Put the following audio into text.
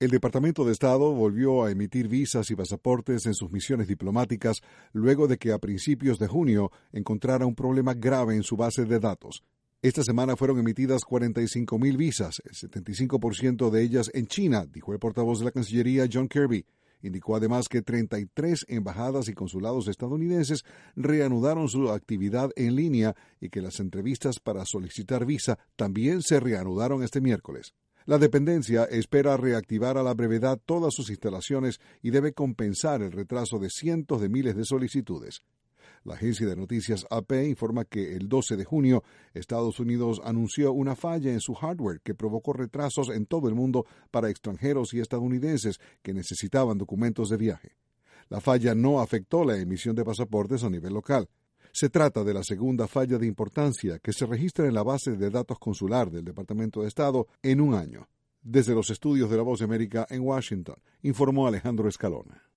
El Departamento de Estado volvió a emitir visas y pasaportes en sus misiones diplomáticas luego de que a principios de junio encontrara un problema grave en su base de datos. Esta semana fueron emitidas 45,000 visas, el 75% de ellas en China, dijo el portavoz de la Cancillería John Kirby. Indicó además que 33 embajadas y consulados estadounidenses reanudaron su actividad en línea y que las entrevistas para solicitar visa también se reanudaron este miércoles. La dependencia espera reactivar a la brevedad todas sus instalaciones y debe compensar el retraso de cientos de miles de solicitudes. La agencia de noticias AP informa que el 12 de junio Estados Unidos anunció una falla en su hardware que provocó retrasos en todo el mundo para extranjeros y estadounidenses que necesitaban documentos de viaje. La falla no afectó la emisión de pasaportes a nivel local. Se trata de la segunda falla de importancia que se registra en la base de datos consular del Departamento de Estado en un año. Desde los estudios de La Voz de América en Washington, informó Alejandro Escalona.